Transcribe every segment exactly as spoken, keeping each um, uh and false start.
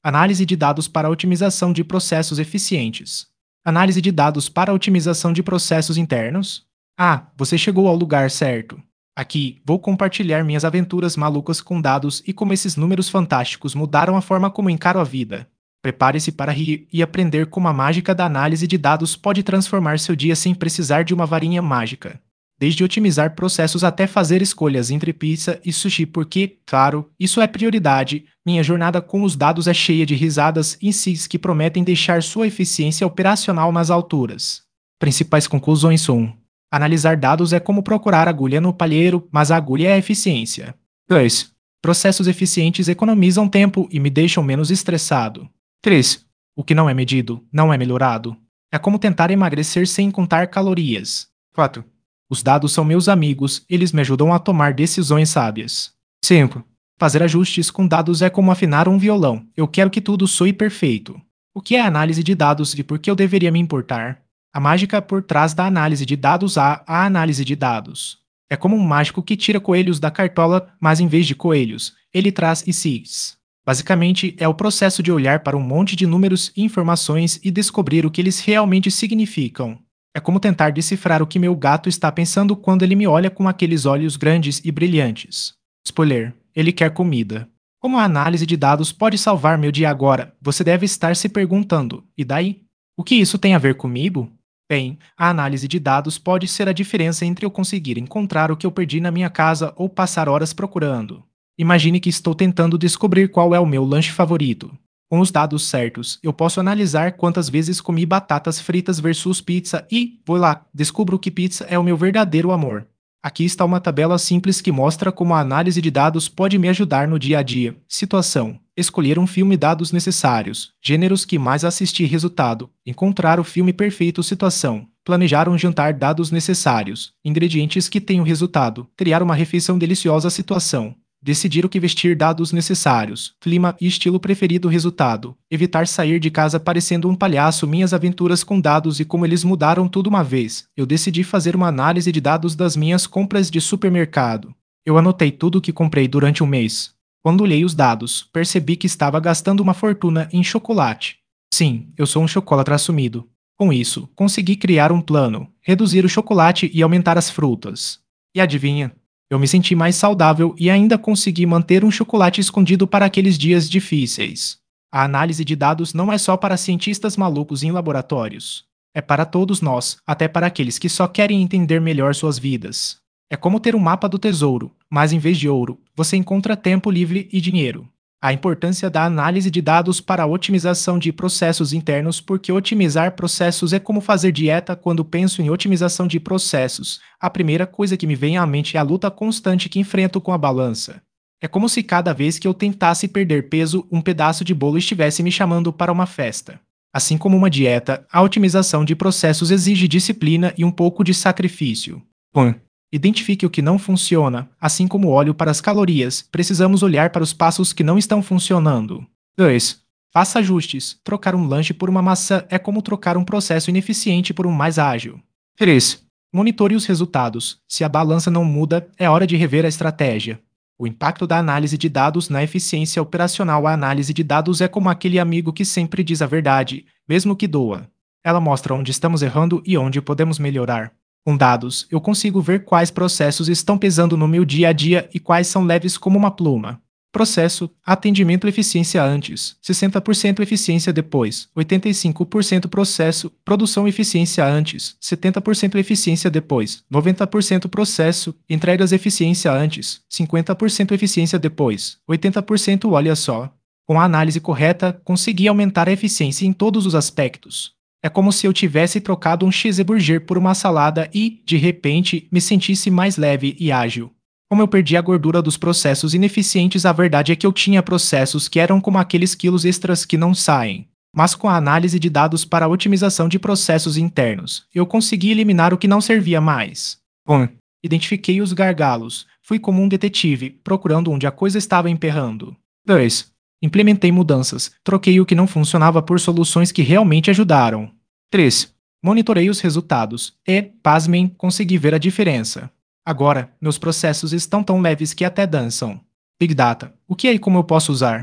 Análise de dados para otimização de processos eficientes. Análise de dados para otimização de processos internos. Ah, você chegou ao lugar certo. Aqui, vou compartilhar minhas aventuras malucas com dados e como esses números fantásticos mudaram a forma como encaro a vida. Prepare-se para rir e aprender como a mágica da análise de dados pode transformar seu dia sem precisar de uma varinha mágica. Desde otimizar processos até fazer escolhas entre pizza e sushi, porque, claro, isso é prioridade. Minha jornada com os dados é cheia de risadas e insights que prometem deixar sua eficiência operacional nas alturas. Principais conclusões um. Analisar dados é como procurar agulha no palheiro, mas a agulha é a eficiência. dois. Processos eficientes economizam tempo e me deixam menos estressado. três. O que não é medido, não é melhorado. É como tentar emagrecer sem contar calorias. quatro. Os dados são meus amigos, eles me ajudam a tomar decisões sábias. cinco. Fazer ajustes com dados é como afinar um violão. Eu quero que tudo soe perfeito. O que é análise de dados e por que eu deveria me importar? A mágica por trás da análise de dados há a análise de dados. É como um mágico que tira coelhos da cartola, mas em vez de coelhos, ele traz I C Is. Basicamente, é o processo de olhar para um monte de números e informações e descobrir o que eles realmente significam. É como tentar decifrar o que meu gato está pensando quando ele me olha com aqueles olhos grandes e brilhantes. Spoiler, ele quer comida. Como a análise de dados pode salvar meu dia agora? Você deve estar se perguntando, e daí? O que isso tem a ver comigo? Bem, a análise de dados pode ser a diferença entre eu conseguir encontrar o que eu perdi na minha casa ou passar horas procurando. Imagine que estou tentando descobrir qual é o meu lanche favorito. Com os dados certos, eu posso analisar quantas vezes comi batatas fritas versus pizza e, vou lá, descubro que pizza é o meu verdadeiro amor. Aqui está uma tabela simples que mostra como a análise de dados pode me ajudar no dia a dia. Situação: escolher um filme, dados necessários. Gêneros que mais assisti, resultado: encontrar o filme perfeito. Situação: planejar um jantar, dados necessários. Ingredientes que tenham resultado: criar uma refeição deliciosa. Situação: decidir o que vestir, dados necessários. Clima e estilo preferido. Resultado: evitar sair de casa parecendo um palhaço. Minhas aventuras com dados e como eles mudaram tudo uma vez. Eu decidi fazer uma análise de dados das minhas compras de supermercado. Eu anotei tudo o que comprei durante um mês. Quando olhei os dados, percebi que estava gastando uma fortuna em chocolate. Sim, eu sou um chocolatra assumido. Com isso, consegui criar um plano, reduzir o chocolate e aumentar as frutas. E adivinha? Eu me senti mais saudável e ainda consegui manter um chocolate escondido para aqueles dias difíceis. A análise de dados não é só para cientistas malucos em laboratórios. É para todos nós, até para aqueles que só querem entender melhor suas vidas. É como ter um mapa do tesouro, mas em vez de ouro, você encontra tempo livre e dinheiro. A importância da análise de dados para a otimização de processos internos, porque otimizar processos é como fazer dieta. Quando penso em otimização de processos, a primeira coisa que me vem à mente é a luta constante que enfrento com a balança. É como se cada vez que eu tentasse perder peso, um pedaço de bolo estivesse me chamando para uma festa. Assim como uma dieta, a otimização de processos exige disciplina e um pouco de sacrifício. um. Identifique o que não funciona. Assim como olho para as calorias, precisamos olhar para os passos que não estão funcionando. dois. Faça ajustes. Trocar um lanche por uma maçã é como trocar um processo ineficiente por um mais ágil. três. Monitore os resultados. Se a balança não muda, é hora de rever a estratégia. O impacto da análise de dados na eficiência operacional. A análise de dados é como aquele amigo que sempre diz a verdade, mesmo que doa. Ela mostra onde estamos errando e onde podemos melhorar. Com dados, eu consigo ver quais processos estão pesando no meu dia a dia e quais são leves como uma pluma. Processo: atendimento, eficiência antes, sessenta por cento eficiência depois, oitenta e cinco por cento processo, produção, eficiência antes, setenta por cento eficiência depois, noventa por cento processo, entregas, eficiência antes, cinquenta por cento eficiência depois, oitenta por cento. Olha só. Com a análise correta, consegui aumentar a eficiência em todos os aspectos. É como se eu tivesse trocado um cheeseburger por uma salada e, de repente, me sentisse mais leve e ágil. Como eu perdi a gordura dos processos ineficientes, a verdade é que eu tinha processos que eram como aqueles quilos extras que não saem. Mas com a análise de dados para a otimização de processos internos, eu consegui eliminar o que não servia mais. um. Identifiquei os gargalos. Fui como um detetive, procurando onde a coisa estava emperrando. dois. Implementei mudanças. Troquei o que não funcionava por soluções que realmente ajudaram. três. Monitorei os resultados e, pasmem, consegui ver a diferença. Agora, meus processos estão tão leves que até dançam. Big Data. O que é e como eu posso usar?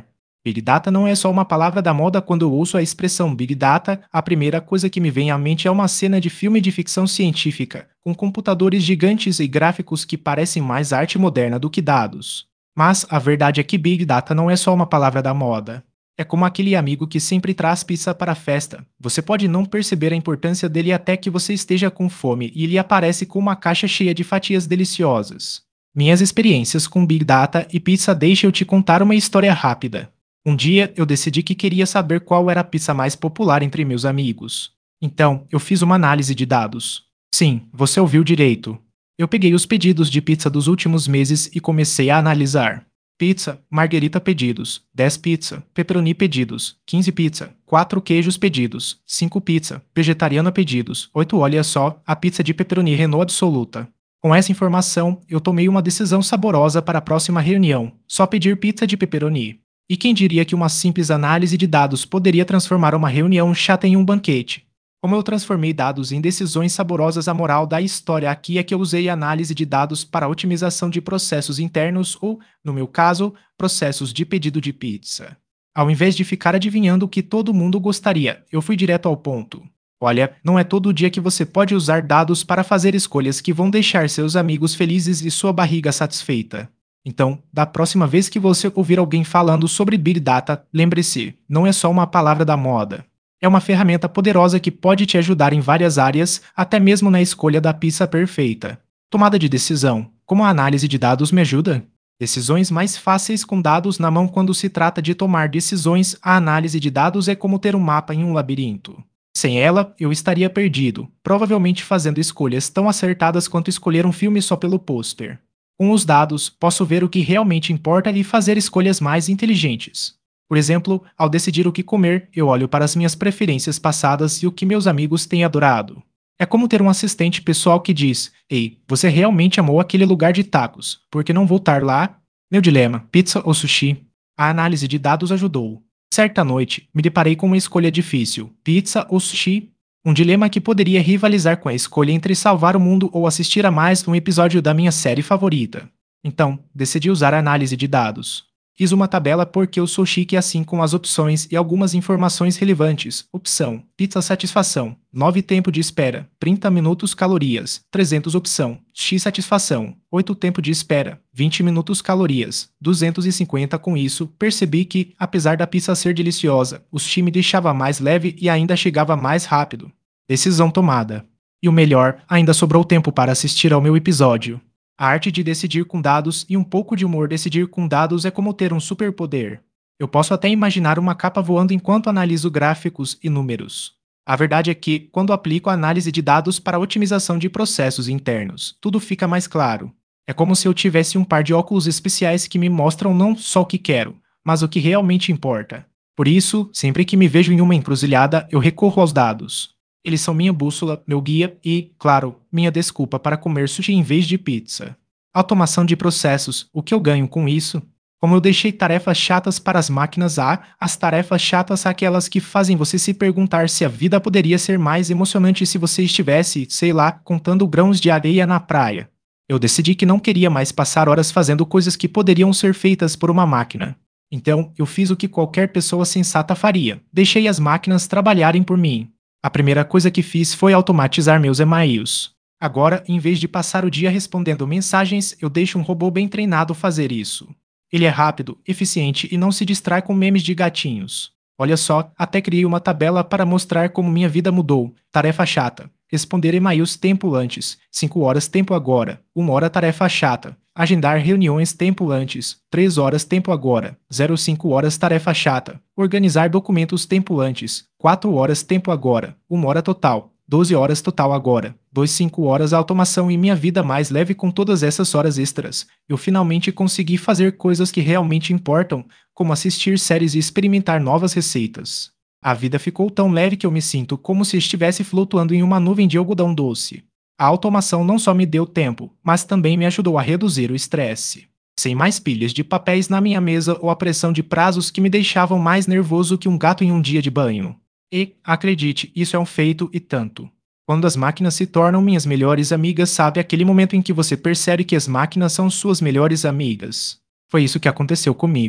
Big Data não é só uma palavra da moda. Quando eu ouço a expressão Big Data, a primeira coisa que me vem à mente é uma cena de filme de ficção científica, com computadores gigantes e gráficos que parecem mais arte moderna do que dados. Mas a verdade é que Big Data não é só uma palavra da moda. É como aquele amigo que sempre traz pizza para a festa. Você pode não perceber a importância dele até que você esteja com fome e ele aparece com uma caixa cheia de fatias deliciosas. Minhas experiências com Big Data e pizza. Deixa eu te contar uma história rápida. Um dia eu decidi que queria saber qual era a pizza mais popular entre meus amigos. Então, eu fiz uma análise de dados. Sim, você ouviu direito. Eu peguei os pedidos de pizza dos últimos meses e comecei a analisar. Pizza, marguerita pedidos, dez pizza, pepperoni pedidos, quinze pizza, quatro queijos pedidos, cinco pizza, vegetariana pedidos, oito. Olha só, a pizza de pepperoni Renault absoluta. Com essa informação, eu tomei uma decisão saborosa para a próxima reunião, só pedir pizza de pepperoni. E quem diria que uma simples análise de dados poderia transformar uma reunião chata em um banquete? Como eu transformei dados em decisões saborosas. A moral da história aqui é que eu usei a análise de dados para a otimização de processos internos ou, no meu caso, processos de pedido de pizza. Ao invés de ficar adivinhando o que todo mundo gostaria, eu fui direto ao ponto. Olha, não é todo dia que você pode usar dados para fazer escolhas que vão deixar seus amigos felizes e sua barriga satisfeita. Então, da próxima vez que você ouvir alguém falando sobre Big Data, lembre-se, não é só uma palavra da moda. É uma ferramenta poderosa que pode te ajudar em várias áreas, até mesmo na escolha da pizza perfeita. Tomada de decisão. Como a análise de dados me ajuda? Decisões mais fáceis com dados na mão. Quando se trata de tomar decisões, a análise de dados é como ter um mapa em um labirinto. Sem ela, eu estaria perdido, provavelmente fazendo escolhas tão acertadas quanto escolher um filme só pelo pôster. Com os dados, posso ver o que realmente importa e fazer escolhas mais inteligentes. Por exemplo, ao decidir o que comer, eu olho para as minhas preferências passadas e o que meus amigos têm adorado. É como ter um assistente pessoal que diz: "Ei, você realmente amou aquele lugar de tacos, por que não voltar lá?" Meu dilema: pizza ou sushi? A análise de dados ajudou. Certa noite, me deparei com uma escolha difícil: pizza ou sushi? Um dilema que poderia rivalizar com a escolha entre salvar o mundo ou assistir a mais um episódio da minha série favorita. Então, decidi usar a análise de dados. Fiz uma tabela porque eu sou chique assim com as opções e algumas informações relevantes. Opção: pizza satisfação, nove tempo de espera, trinta minutos calorias, trezentos opção, X satisfação, oito tempo de espera, vinte minutos calorias, duzentos e cinquenta. Com isso, percebi que, apesar da pizza ser deliciosa, o sushi me deixava mais leve e ainda chegava mais rápido. Decisão tomada. E o melhor, ainda sobrou tempo para assistir ao meu episódio. A arte de decidir com dados e um pouco de humor. Decidir com dados é como ter um superpoder. Eu posso até imaginar uma capa voando enquanto analiso gráficos e números. A verdade é que, quando aplico a análise de dados para a otimização de processos internos, tudo fica mais claro. É como se eu tivesse um par de óculos especiais que me mostram não só o que quero, mas o que realmente importa. Por isso, sempre que me vejo em uma encruzilhada, eu recorro aos dados. Eles são minha bússola, meu guia e, claro, minha desculpa para comer sushi em vez de pizza. Automação de processos. O que eu ganho com isso? Como eu deixei tarefas chatas para as máquinas. A, as tarefas chatas são aquelas que fazem você se perguntar se a vida poderia ser mais emocionante se você estivesse, sei lá, contando grãos de areia na praia. Eu decidi que não queria mais passar horas fazendo coisas que poderiam ser feitas por uma máquina. Então, eu fiz o que qualquer pessoa sensata faria. Deixei as máquinas trabalharem por mim. A primeira coisa que fiz foi automatizar meus e-mails. Agora, em vez de passar o dia respondendo mensagens, eu deixo um robô bem treinado fazer isso. Ele é rápido, eficiente e não se distrai com memes de gatinhos. Olha só, até criei uma tabela para mostrar como minha vida mudou. Tarefa chata: responder e-mails tempo antes, cinco horas tempo agora, uma hora tarefa chata. Agendar reuniões tempo antes, três horas tempo agora, zero vírgula cinco horas tarefa chata. Organizar documentos tempo antes, quatro horas tempo agora, uma hora total, doze horas total agora, dois vírgula cinco horas automação. E minha vida mais leve com todas essas horas extras. Eu finalmente consegui fazer coisas que realmente importam, como assistir séries e experimentar novas receitas. A vida ficou tão leve que eu me sinto como se estivesse flutuando em uma nuvem de algodão doce. A automação não só me deu tempo, mas também me ajudou a reduzir o estresse. Sem mais pilhas de papéis na minha mesa ou a pressão de prazos que me deixavam mais nervoso que um gato em um dia de banho. E, acredite, isso é um feito e tanto. Quando as máquinas se tornam minhas melhores amigas, sabe aquele momento em que você percebe que as máquinas são suas melhores amigas? Foi isso que aconteceu comigo.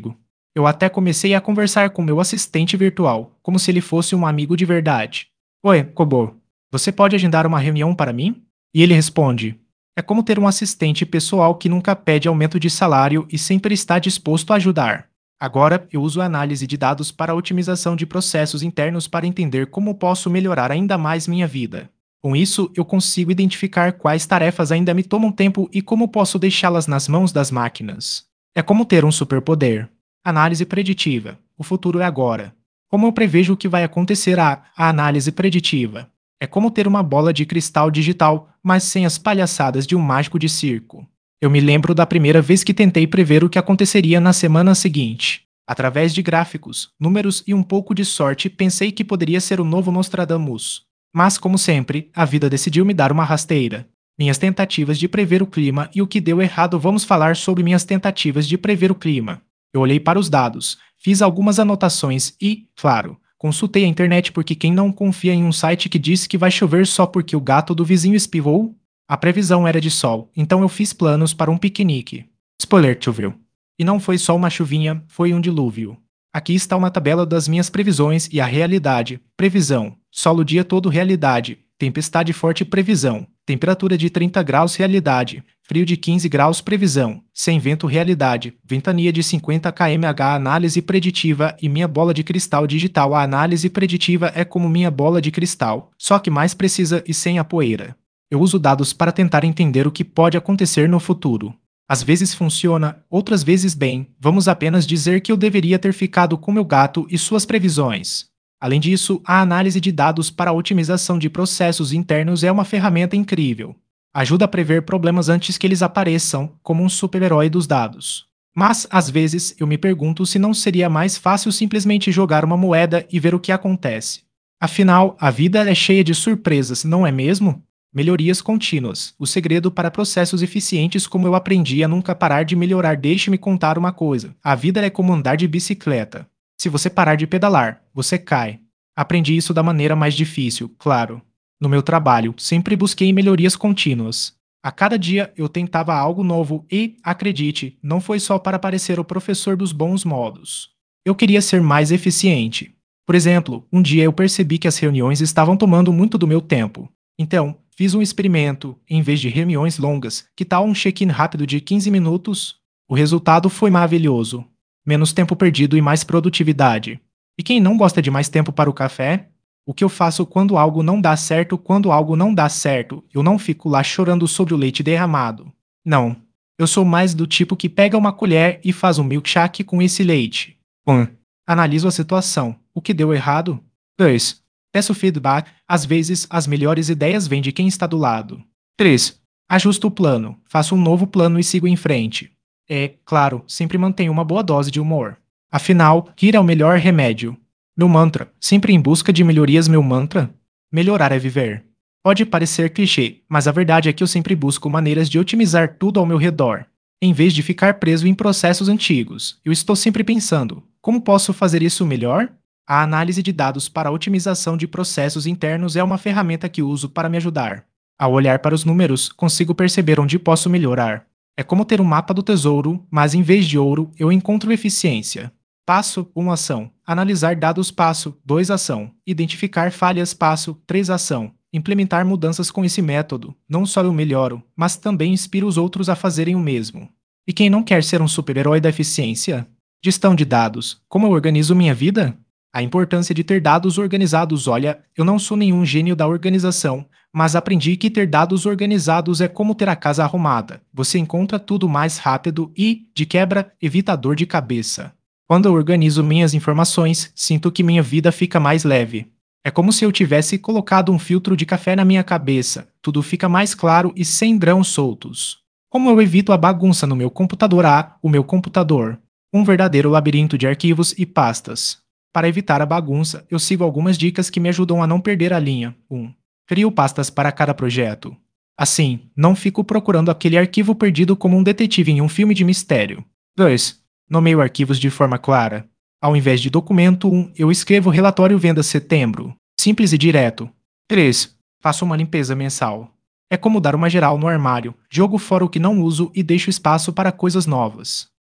Eu até comecei a conversar com meu assistente virtual, como se ele fosse um amigo de verdade. Oi, Kobo, você pode agendar uma reunião para mim? E ele responde: é como ter um assistente pessoal que nunca pede aumento de salário e sempre está disposto a ajudar. Agora, eu uso a análise de dados para a otimização de processos internos para entender como posso melhorar ainda mais minha vida. Com isso, eu consigo identificar quais tarefas ainda me tomam tempo e como posso deixá-las nas mãos das máquinas. É como ter um superpoder. Análise preditiva. O futuro é agora. Como eu prevejo o que vai acontecer a, a análise preditiva? É como ter uma bola de cristal digital, mas sem as palhaçadas de um mágico de circo. Eu me lembro da primeira vez que tentei prever o que aconteceria na semana seguinte. Através de gráficos, números e um pouco de sorte, pensei que poderia ser o novo Nostradamus. Mas, como sempre, a vida decidiu me dar uma rasteira. Minhas tentativas de prever o clima e o que deu errado. Vamos falar sobre minhas tentativas de prever o clima. Eu olhei para os dados, fiz algumas anotações e, claro, consultei a internet porque quem não confia em um site que disse que vai chover só porque o gato do vizinho espivou? A previsão era de sol, então eu fiz planos para um piquenique. Spoiler, choveu. E não foi só uma chuvinha, foi um dilúvio. Aqui está uma tabela das minhas previsões e a realidade. Previsão. Sol o dia todo, realidade. Tempestade forte, previsão. Temperatura de trinta graus, realidade. Frio de quinze graus, previsão. Sem vento, realidade. Ventania de cinquenta quilômetros/hora, análise preditiva. E minha bola de cristal digital. A análise preditiva é como minha bola de cristal, só que mais precisa e sem a poeira. Eu uso dados para tentar entender o que pode acontecer no futuro. Às vezes funciona, outras vezes bem. Vamos apenas dizer que eu deveria ter ficado com meu gato e suas previsões. Além disso, a análise de dados para a otimização de processos internos é uma ferramenta incrível. Ajuda a prever problemas antes que eles apareçam, como um super-herói dos dados. Mas, às vezes, eu me pergunto se não seria mais fácil simplesmente jogar uma moeda e ver o que acontece. Afinal, a vida é cheia de surpresas, não é mesmo? Melhorias contínuas. O segredo para processos eficientes, como eu aprendi a nunca parar de melhorar. Deixe-me contar uma coisa. A vida é como andar de bicicleta. Se você parar de pedalar, você cai. Aprendi isso da maneira mais difícil, claro. No meu trabalho, sempre busquei melhorias contínuas. A cada dia eu tentava algo novo e, acredite, não foi só para parecer o professor dos bons modos. Eu queria ser mais eficiente. Por exemplo, um dia eu percebi que as reuniões estavam tomando muito do meu tempo. Então, fiz um experimento. Em vez de reuniões longas, que tal um check-in rápido de quinze minutos? O resultado foi maravilhoso. Menos tempo perdido e mais produtividade. E quem não gosta de mais tempo para o café? O que eu faço quando algo não dá certo? Quando algo não dá certo, eu não fico lá chorando sobre o leite derramado. Não. Eu sou mais do tipo que pega uma colher e faz um milkshake com esse leite. um. Analiso a situação. O que deu errado? dois. Peço feedback. Às vezes, as melhores ideias vêm de quem está do lado. três. Ajusto o plano. Faço um novo plano e sigo em frente. É, claro, sempre mantenho uma boa dose de humor. Afinal, rir é o melhor remédio. Meu mantra, sempre em busca de melhorias. Meu mantra? Melhorar é viver. Pode parecer clichê, mas a verdade é que eu sempre busco maneiras de otimizar tudo ao meu redor. Em vez de ficar preso em processos antigos, eu estou sempre pensando: como posso fazer isso melhor? A análise de dados para a otimização de processos internos é uma ferramenta que uso para me ajudar. Ao olhar para os números, consigo perceber onde posso melhorar. É como ter um mapa do tesouro, mas em vez de ouro, eu encontro eficiência. Passo um ação. Analisar dados. Passo dois ação. Identificar falhas. Passo três ação. Implementar mudanças com esse método. Não só eu melhoro, mas também inspiro os outros a fazerem o mesmo. E quem não quer ser um super-herói da eficiência? Gestão de dados. Como eu organizo minha vida? A importância de ter dados organizados. Olha, eu não sou nenhum gênio da organização, mas aprendi que ter dados organizados é como ter a casa arrumada. Você encontra tudo mais rápido e, de quebra, evita a dor de cabeça. Quando eu organizo minhas informações, sinto que minha vida fica mais leve. É como se eu tivesse colocado um filtro de café na minha cabeça. Tudo fica mais claro e sem grãos soltos. Como eu evito a bagunça no meu computador? Ah, o meu computador. Um verdadeiro labirinto de arquivos e pastas. Para evitar a bagunça, eu sigo algumas dicas que me ajudam a não perder a linha. um. Crio pastas para cada projeto. Assim, não fico procurando aquele arquivo perdido como um detetive em um filme de mistério. dois. Nomeio arquivos de forma clara. Ao invés de documento um, eu escrevo relatório venda setembro. Simples e direto. três. Faço uma limpeza mensal. É como dar uma geral no armário. Jogo fora o que não uso e deixo espaço para coisas novas.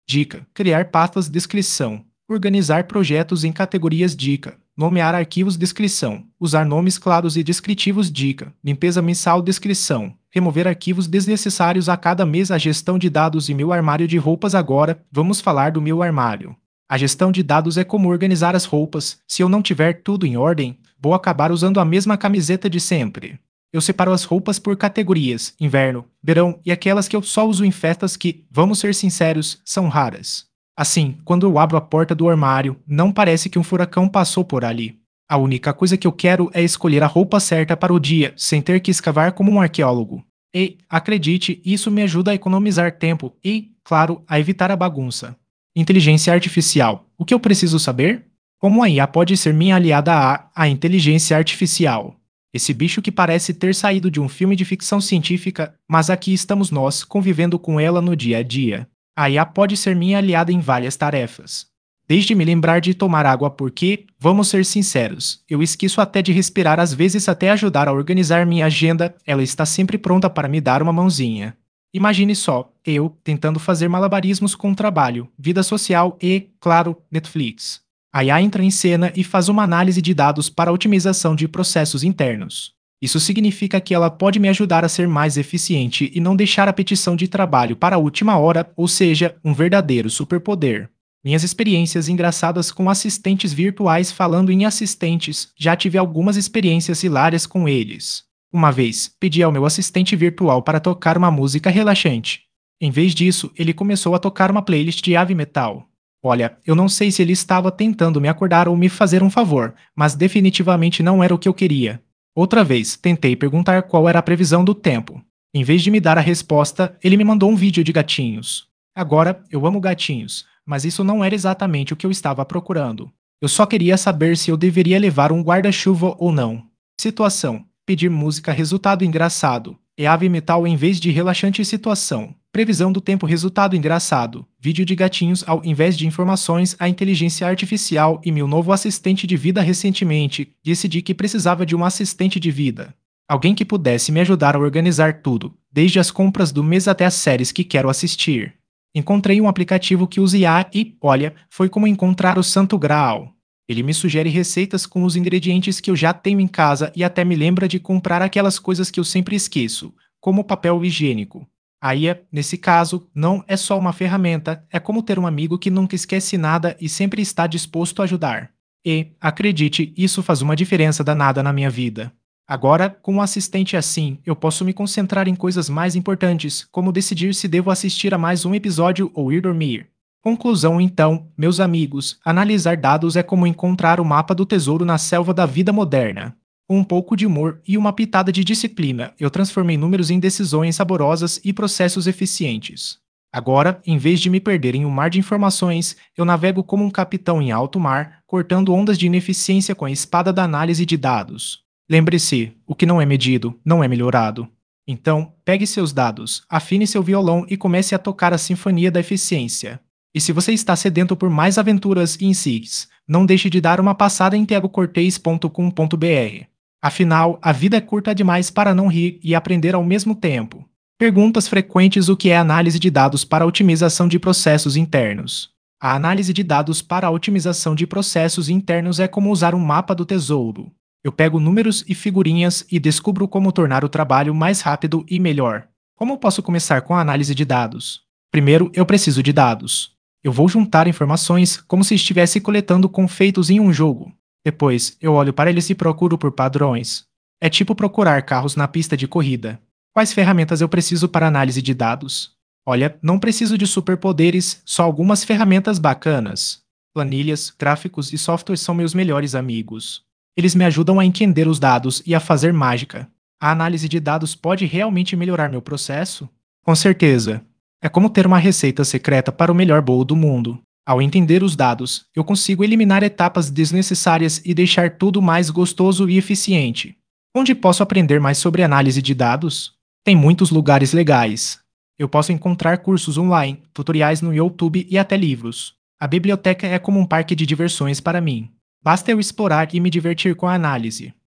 Dica: criar pastas descrição. Organizar projetos em categorias dica. Nomear arquivos descrição. Usar nomes claros e descritivos dica. Limpeza mensal descrição. Remover arquivos desnecessários a cada mês. A gestão de dados e meu armário de roupas. Agora, vamos falar do meu armário. A gestão de dados é como organizar as roupas. Se eu não tiver tudo em ordem, vou acabar usando a mesma camiseta de sempre. Eu separo as roupas por categorias: inverno, verão e aquelas que eu só uso em festas que, vamos ser sinceros, são raras. Assim, quando eu abro a porta do armário, não parece que um furacão passou por ali. A única coisa que eu quero é escolher a roupa certa para o dia, sem ter que escavar como um arqueólogo. E, acredite, isso me ajuda a economizar tempo e, claro, a evitar a bagunça. Inteligência artificial. O que eu preciso saber? Como a I A pode ser minha aliada a a inteligência artificial? Esse bicho que parece ter saído de um filme de ficção científica, mas aqui estamos nós, convivendo com ela no dia a dia. A I A pode ser minha aliada em várias tarefas. Desde me lembrar de tomar água porque, vamos ser sinceros, eu esqueço até de respirar às vezes até ajudar a organizar minha agenda, ela está sempre pronta para me dar uma mãozinha. Imagine só, eu tentando fazer malabarismos com o trabalho, vida social e, claro, Netflix. A I A entra em cena e faz uma análise de dados para a otimização de processos internos. Isso significa que ela pode me ajudar a ser mais eficiente e não deixar a petição de trabalho para a última hora, ou seja, um verdadeiro superpoder. Minhas experiências engraçadas com assistentes virtuais. Falando em assistentes, já tive algumas experiências hilárias com eles. Uma vez, pedi ao meu assistente virtual para tocar uma música relaxante. Em vez disso, ele começou a tocar uma playlist de heavy metal. Olha, eu não sei se ele estava tentando me acordar ou me fazer um favor, mas definitivamente não era o que eu queria. Outra vez, tentei perguntar qual era a previsão do tempo. Em vez de me dar a resposta, ele me mandou um vídeo de gatinhos. Agora, eu amo gatinhos, mas isso não era exatamente o que eu estava procurando. Eu só queria saber se eu deveria levar um guarda-chuva ou não. Situação: pedir música. Resultado engraçado. Heavy metal em vez de relaxante. Situação: previsão do tempo. Resultado engraçado. Vídeo de gatinhos. Ao invés de informações, a inteligência artificial e meu novo assistente de vida. Recentemente, decidi que precisava de um assistente de vida. Alguém que pudesse me ajudar a organizar tudo, desde as compras do mês até as séries que quero assistir. Encontrei um aplicativo que usa I A e, olha, foi como encontrar o santo graal. Ele me sugere receitas com os ingredientes que eu já tenho em casa e até me lembra de comprar aquelas coisas que eu sempre esqueço, como papel higiênico. A I A, nesse caso, não é só uma ferramenta, é como ter um amigo que nunca esquece nada e sempre está disposto a ajudar. E, acredite, isso faz uma diferença danada na minha vida. Agora, com um assistente assim, eu posso me concentrar em coisas mais importantes, como decidir se devo assistir a mais um episódio ou ir dormir. Conclusão então, meus amigos, analisar dados é como encontrar o mapa do tesouro na selva da vida moderna. Com um pouco de humor e uma pitada de disciplina, eu transformei números em decisões saborosas e processos eficientes. Agora, em vez de me perder em um mar de informações, eu navego como um capitão em alto mar, cortando ondas de ineficiência com a espada da análise de dados. Lembre-se, o que não é medido, não é melhorado. Então, pegue seus dados, afine seu violão e comece a tocar a sinfonia da eficiência. E se você está sedento por mais aventuras e insights, não deixe de dar uma passada em thiago cortez ponto com ponto br. Afinal, a vida é curta demais para não rir e aprender ao mesmo tempo. Perguntas frequentes: o que é análise de dados para a otimização de processos internos? A análise de dados para a otimização de processos internos é como usar um mapa do tesouro. Eu pego números e figurinhas e descubro como tornar o trabalho mais rápido e melhor. Como posso começar com a análise de dados? Primeiro, eu preciso de dados. Eu vou juntar informações como se estivesse coletando confeitos em um jogo. Depois, eu olho para eles e procuro por padrões. É tipo procurar carros na pista de corrida. Quais ferramentas eu preciso para análise de dados? Olha, não preciso de superpoderes, só algumas ferramentas bacanas. Planilhas, gráficos e softwares são meus melhores amigos. Eles me ajudam a entender os dados e a fazer mágica. A análise de dados pode realmente melhorar meu processo? Com certeza. É como ter uma receita secreta para o melhor bolo do mundo. Ao entender os dados, eu consigo eliminar etapas desnecessárias e deixar tudo mais gostoso e eficiente. Onde posso aprender mais sobre análise de dados? Tem muitos lugares legais. Eu posso encontrar cursos online, tutoriais no YouTube e até livros. A biblioteca é como um parque de diversões para mim. Basta eu explorar e me divertir com a análise.